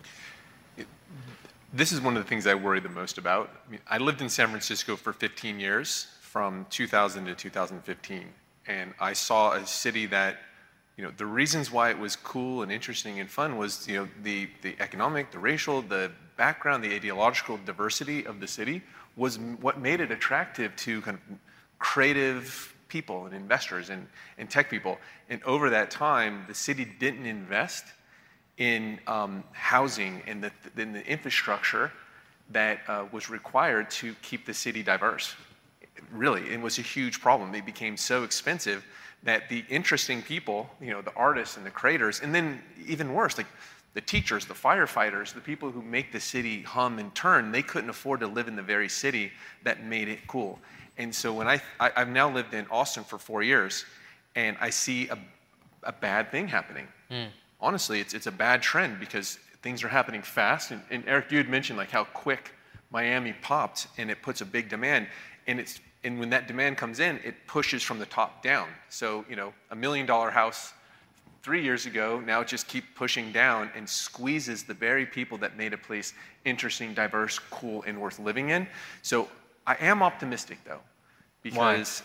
This is one of the things I worry the most about. I mean, I lived in San Francisco for 15 years, from 2000 to 2015, and I saw a city that, the reasons why it was cool and interesting and fun was, the economic, the racial, the background, the ideological diversity of the city was what made it attractive to kind of creative people and investors and tech people. And over that time, the city didn't invest in housing and the infrastructure that was required to keep the city diverse. Really, it was a huge problem. It became so expensive that the interesting people, the artists and the creators, and then even worse, like the teachers, the firefighters, the people who make the city hum and turn, they couldn't afford to live in the very city that made it cool. And so when I've now lived in Austin for 4 years, and I see a bad thing happening. Honestly, it's a bad trend because things are happening fast. And Eric, you had mentioned like how quick Miami popped, and it puts a big demand. And when that demand comes in, it pushes from the top down. So, $1 million house 3 years ago, now it just keeps pushing down and squeezes the very people that made a place interesting, diverse, cool, and worth living in. So I am optimistic though, because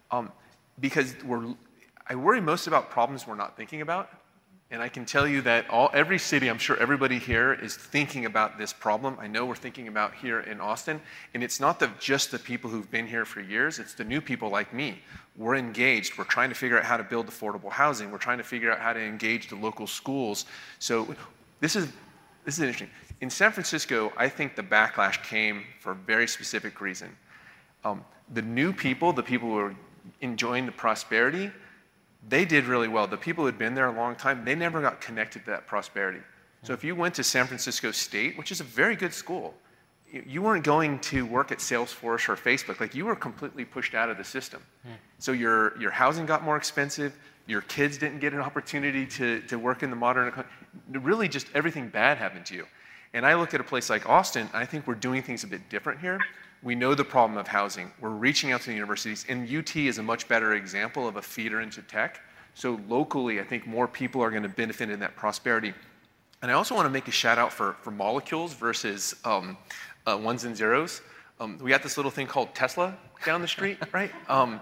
I worry most about problems we're not thinking about. And I can tell you that every city, I'm sure everybody here is thinking about this problem. I know we're thinking about here in Austin. And it's not just the people who've been here for years, it's the new people like me. We're engaged. We're trying to figure out how to build affordable housing. We're trying to figure out how to engage the local schools. So this is interesting. In San Francisco, I think the backlash came for a very specific reason. The new people, the people who are enjoying the prosperity, they did really well. The people who had been there a long time, they never got connected to that prosperity. So if you went to San Francisco State, which is a very good school, you weren't going to work at Salesforce or Facebook. Like, you were completely pushed out of the system. So your housing got more expensive. Your kids didn't get an opportunity to work in the modern economy. Really just everything bad happened to you. And I look at a place like Austin, I think we're doing things a bit different here. We know the problem of housing. We're reaching out to the universities, and UT is a much better example of a feeder into tech. So locally, I think more people are going to benefit in that prosperity. And I also want to make a shout out for molecules versus ones and zeros. We got this little thing called Tesla down the street, right?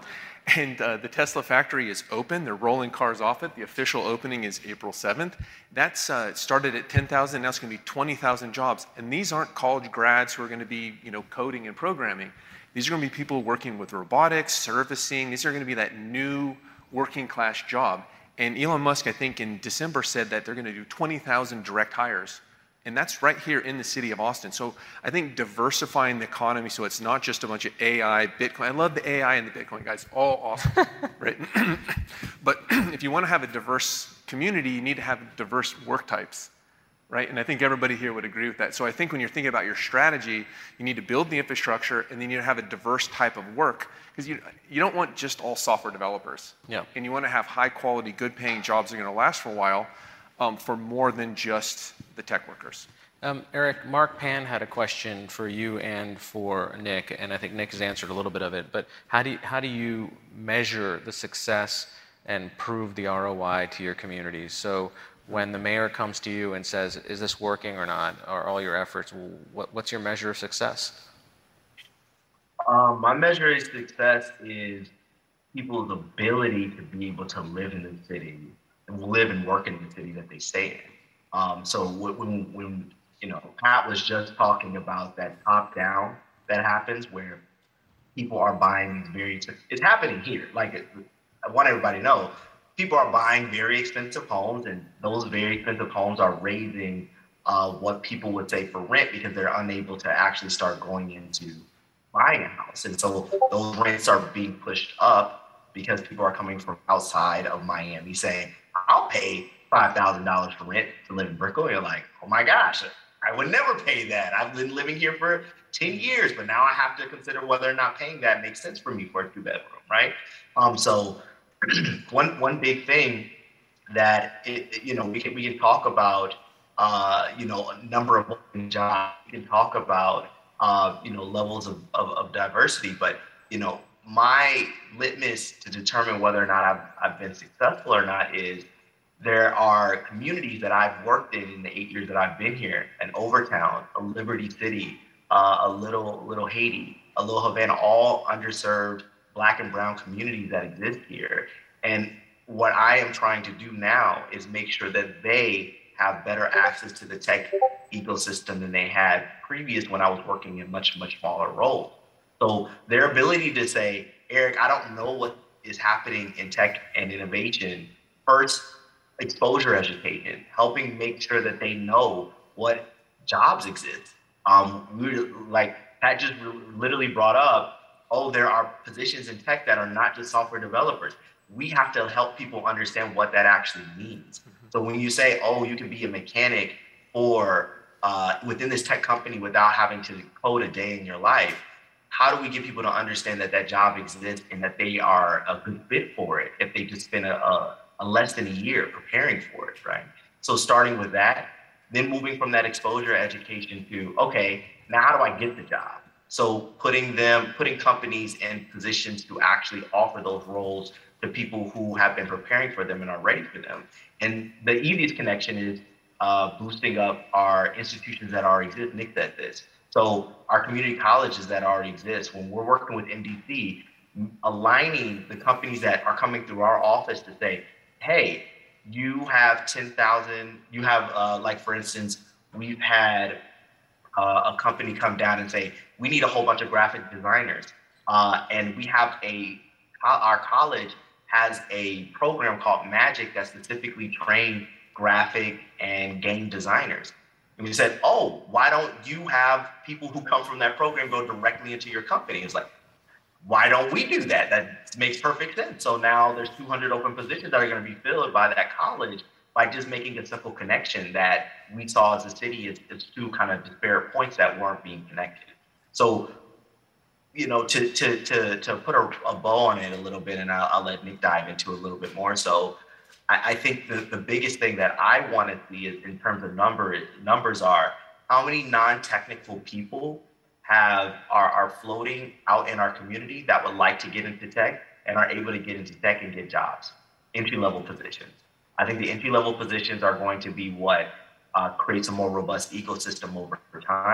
And the Tesla factory is open. They're rolling cars off it. The official opening is April 7th. That's started at 10,000. Now it's going to be 20,000 jobs. And these aren't college grads who are going to be, coding and programming. These are going to be people working with robotics, servicing. These are going to be that new working class job. And Elon Musk, I think in December, said that they're going to do 20,000 direct hires. And that's right here in the city of Austin. So I think diversifying the economy so it's not just a bunch of AI, Bitcoin. I love the AI and the Bitcoin, guys. All awesome, right? But if you want to have a diverse community, you need to have diverse work types, right? And I think everybody here would agree with that. So I think when you're thinking about your strategy, you need to build the infrastructure and then you need to have a diverse type of work because you don't want just all software developers. Yeah. And you want to have high quality, good paying jobs that are going to last for a while. For more than just the tech workers. Eric, Mark Pan had a question for you and for Nick, and I think Nick has answered a little bit of it, but how do you measure the success and prove the ROI to your communities? So when the mayor comes to you and says, is this working or not, or all your efforts, what's your measure of success? My measure of success is people's ability to be able to live in the city and live and work in the city that they stay in. So when Pat was just talking about that top down that happens where people are buying these it's happening here. I want everybody to know, people are buying very expensive homes, and those very expensive homes are raising what people would say for rent because they're unable to actually start going into buying a house. And so those rents are being pushed up because people are coming from outside of Miami saying, I'll pay $5,000 for rent to live in Brickell. You're like, oh my gosh, I would never pay that. I've been living here for 10 years, but now I have to consider whether or not paying that makes sense for me for a 2-bedroom, right? So one big thing that we can talk about, a number of jobs. We can talk about levels of diversity, but my litmus to determine whether or not I've been successful or not is there are communities that I've worked in the 8 years that I've been here, an Overtown, a Liberty City, a little Haiti, a little Havana, all underserved Black and brown communities that exist here. And what I am trying to do now is make sure that they have better access to the tech ecosystem than they had previous when I was working in much, much smaller roles. So their ability to say, Eric, I don't know what is happening in tech and innovation. First, exposure education, helping make sure that they know what jobs exist. Like Pat just literally brought up, there are positions in tech that are not just software developers. We have to help people understand what that actually means. Mm-hmm. So when you say, you can be a mechanic or within this tech company without having to code a day in your life, how do we get people to understand that job exists and that they are a good fit for it if they just spend a less than a year preparing for it, right? So starting with that, then moving from that exposure education to, okay, now how do I get the job? So putting companies in positions to actually offer those roles to people who have been preparing for them and are ready for them. And the easiest connection is boosting up our institutions that already exist. Nick said this. So our community colleges that already exist, when we're working with MDC, aligning the companies that are coming through our office to say, hey, you have 10,000, you have, for instance, we've had a company come down and say, we need a whole bunch of graphic designers. And we have our college has a program called Magic that specifically trains graphic and game designers. And we said, why don't you have people who come from that program go directly into your company? It's like, why don't we do that? That makes perfect sense. So now there's 200 open positions that are going to be filled by that college by just making a simple connection that we saw as a city as two kind of disparate points that weren't being connected. So, to put a bow on it a little bit, and I'll let Nick dive into a little bit more. So I think the biggest thing that I want to see is in terms of numbers are how many non-technical people are floating out in our community that would like to get into tech and are able to get into tech and get jobs, entry-level positions. I think the entry-level positions are going to be what creates a more robust ecosystem over time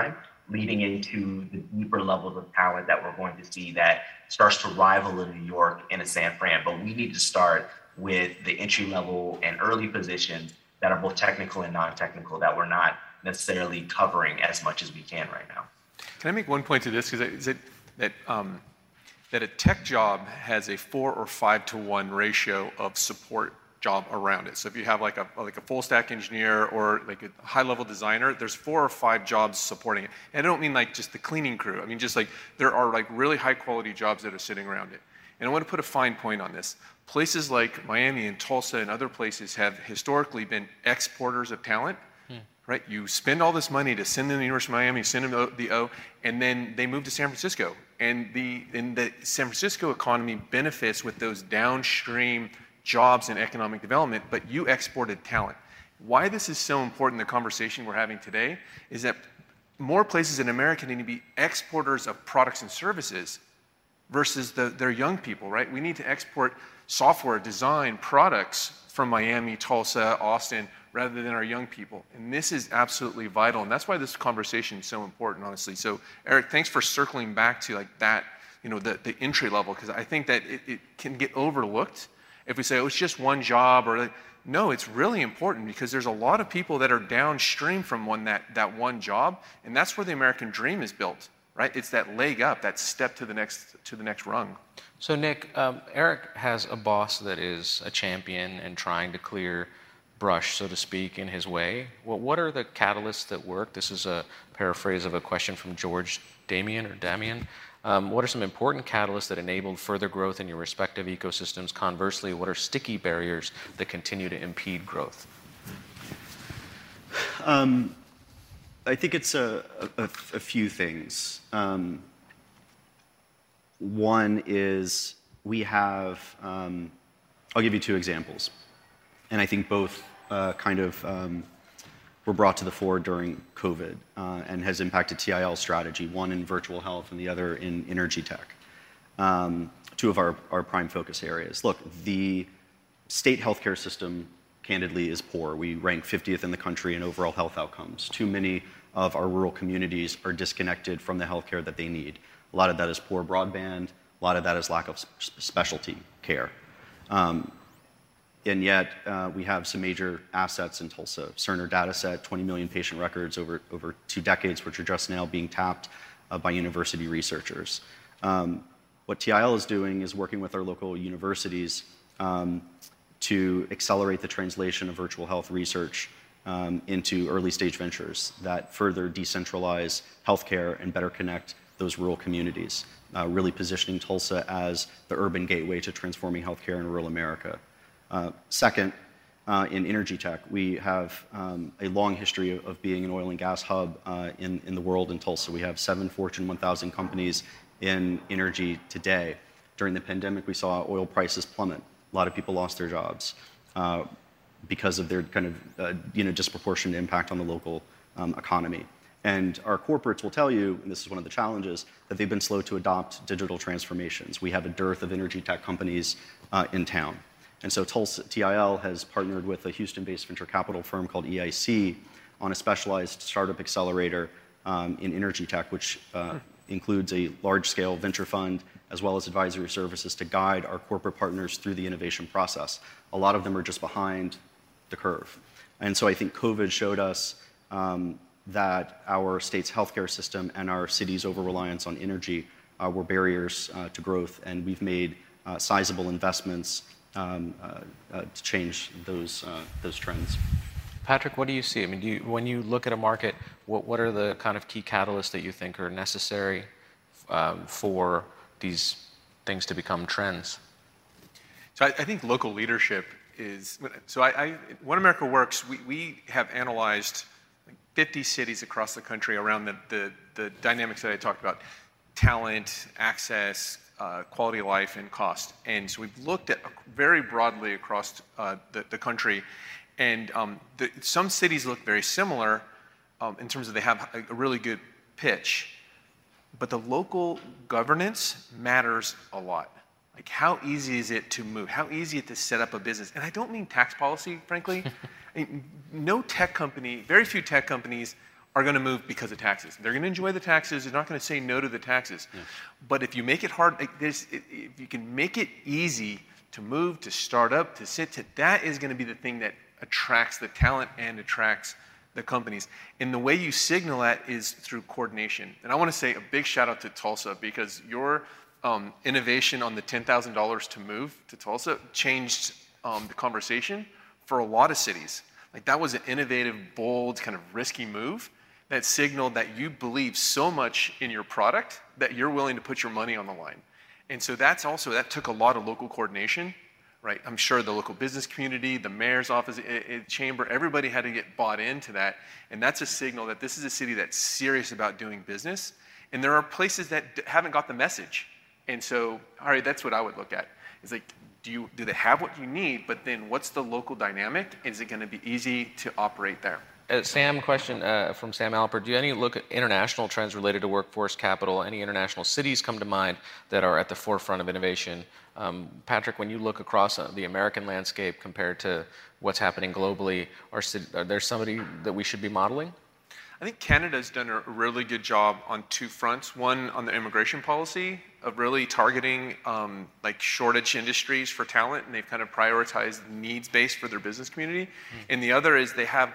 leading into the deeper levels of talent that we're going to see that starts to rival a New York and a San Fran. But we need to start with the entry level and early positions that are both technical and non-technical that we're not necessarily covering as much as we can right now. Can I make one point to this? Is it that that a tech job has a 4 or 5 to 1 ratio of support job around it. So if you have like a full stack engineer or like a high level designer, there's 4 or 5 jobs supporting it. And I don't mean like just the cleaning crew. I mean just like there are like really high quality jobs that are sitting around it. And I want to put a fine point on this. Places like Miami and Tulsa and other places have historically been exporters of talent. Right? You spend all this money to send them to the University of Miami, send them the O, and then they move to San Francisco. And the San Francisco economy benefits with those downstream jobs and economic development, but you exported talent. Why this is so important, the conversation we're having today, is that more places in America need to be exporters of products and services versus their young people, right? We need to export software, design, products from Miami, Tulsa, Austin, rather than our young people. And this is absolutely vital. And that's why this conversation is so important, honestly. So Eric, thanks for circling back to like that, the entry level, because I think that it can get overlooked if we say, oh, it's just one job, or like, no, it's really important because there's a lot of people that are downstream from that one job. And that's where the American dream is built, right? It's that leg up, that step to the next rung. So Nick, Eric has a boss that is a champion and trying to clear brush, so to speak, in his way. Well, what are the catalysts that work? This is a paraphrase of a question from George Damien. What are some important catalysts that enabled further growth in your respective ecosystems? Conversely, what are sticky barriers that continue to impede growth? I think it's a few things. One is we have, I'll give you 2 examples. And I think both were brought to the fore during COVID and has impacted TIL's strategy, one in virtual health and the other in energy tech, 2 of our prime focus areas. Look, the state healthcare system, candidly, is poor. We rank 50th in the country in overall health outcomes. Too many of our rural communities are disconnected from the healthcare that they need. A lot of that is poor broadband. A lot of that is lack of specialty care. And yet, we have some major assets in Tulsa. Cerner dataset, 20 million patient records over 2 decades, which are just now being tapped by university researchers. What TIL is doing is working with our local universities to accelerate the translation of virtual health research into early stage ventures that further decentralize healthcare and better connect those rural communities, really positioning Tulsa as the urban gateway to transforming healthcare in rural America. Second, in energy tech, we have a long history of being an oil and gas hub in the world in Tulsa. We have 7 Fortune 1000 companies in energy today. During the pandemic, we saw oil prices plummet. A lot of people lost their jobs because of their kind of disproportionate impact on the local economy. And our corporates will tell you, and this is one of the challenges, that they've been slow to adopt digital transformations. We have a dearth of energy tech companies in town. And so TIL has partnered with a Houston-based venture capital firm called EIC on a specialized startup accelerator in energy tech, which includes a large-scale venture fund as well as advisory services to guide our corporate partners through the innovation process. A lot of them are just behind the curve. And so I think COVID showed us that our state's healthcare system and our city's over-reliance on energy were barriers to growth, and we've made sizable investments to change those trends. Patrick, what do you see? I mean, when you look at a market, what are the kind of key catalysts that you think are necessary for these things to become trends? So I think local leadership is, so One America Works, we have analyzed 50 cities across the country around the dynamics that I talked about: talent, access, quality of life, and cost. And so we've looked at very broadly across the country, and some cities look very similar in terms of they have a really good pitch, but the local governance matters a lot. Like, how easy is it to move? How easy is it to set up a business? And I don't mean tax policy, frankly. I mean, no tech company, very few tech companies are going to move because of taxes. They're going to enjoy the taxes. They're not going to say no to the taxes. Yeah. But if you make it hard, if you can make it easy to move, to start up, to sit, that is going to be the thing that attracts the talent and attracts the companies. And the way you signal that is through coordination. And I want to say a big shout out to Tulsa, because your innovation on the $10,000 to move to Tulsa changed the conversation for a lot of cities. Like, that was an innovative, bold, kind of risky move that signaled that you believe so much in your product that you're willing to put your money on the line. And so that took a lot of local coordination, right? I'm sure the local business community, the mayor's office, chamber, everybody had to get bought into that. And that's a signal that this is a city that's serious about doing business. And there are places that haven't got the message. And so, all right, that's what I would look at. It's like, do they have what you need? But then what's the local dynamic? Is it going to be easy to operate there? Sam, question from Sam Alpert. Do any look at international trends related to workforce capital? Any international cities come to mind that are at the forefront of innovation? Patrick, when you look across the American landscape compared to what's happening globally, are there somebody that we should be modeling? I think Canada's done a really good job on two fronts. One, on the immigration policy of really targeting like shortage industries for talent, and they've kind of prioritized needs-based for their business community. And the other is they have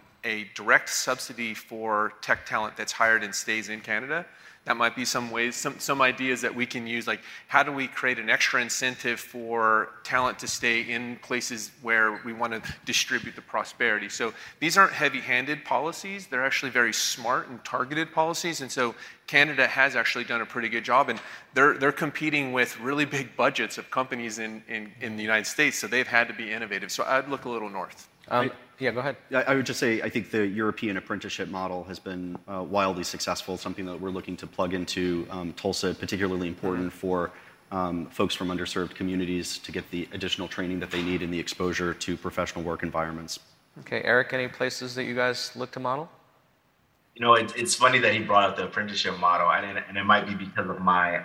a direct subsidy for tech talent that's hired and stays in Canada. That might be some ways, some ideas that we can use, like how do we create an extra incentive for talent to stay in places where we want to distribute the prosperity. So these aren't heavy-handed policies. They're actually very smart and targeted policies. And so Canada has actually done a pretty good job, and they're competing with really big budgets of companies in the United States. So they've had to be innovative. So I'd look a little north. Yeah, go ahead. I would just say I think the European apprenticeship model has been wildly successful, something that we're looking to plug into Tulsa, particularly important for folks from underserved communities to get the additional training that they need and the exposure to professional work environments. Okay, Eric, any places that you guys look to model? You know, it's funny that he brought up the apprenticeship model, and it might be because of my,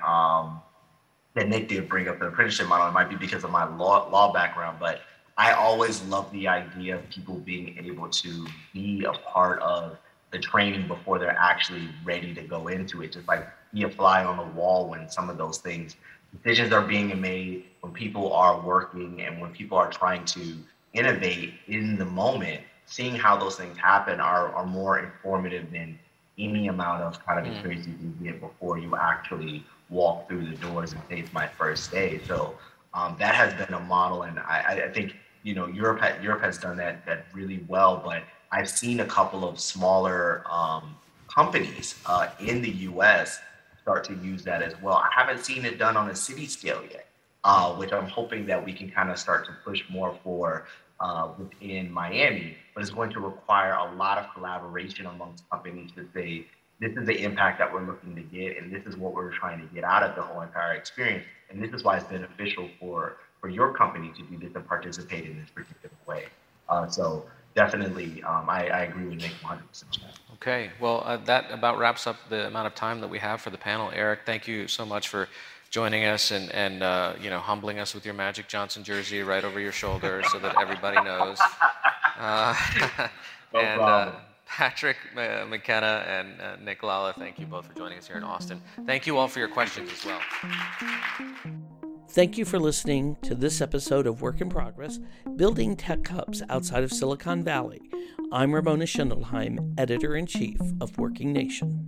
that Nick did bring up the apprenticeship model, it might be because of my law background, but I always love the idea of people being able to be a part of the training before they're actually ready to go into it. Just like be a fly on the wall when some of those decisions are being made, when people are working and when people are trying to innovate in the moment, seeing how those things happen are more informative than any amount of kind of experience you can get before you actually walk through the doors and say it's my first day. So that has been a model, and I think, you know, Europe has done that really well, but I've seen a couple of smaller companies in the U.S. start to use that as well. I haven't seen it done on a city scale yet, which I'm hoping that we can kind of start to push more for within Miami, but it's going to require a lot of collaboration amongst companies to say, this is the impact that we're looking to get, and this is what we're trying to get out of the whole entire experience. And this is why it's beneficial for your company to do this and participate in this particular way. So definitely, I agree with Nick 100%. Okay, well, that about wraps up the amount of time that we have for the panel. Eric, thank you so much for joining us and you know, humbling us with your Magic Johnson jersey right over your shoulder so that everybody knows. No problem. Patrick McKenna and Nick Lalla, thank you both for joining us here in Austin. Thank you all for your questions as well. Thank you for listening to this episode of Work in Progress, Building Tech Hubs Outside of Silicon Valley. I'm Ramona Schindelheim, Editor-in-Chief of Working Nation.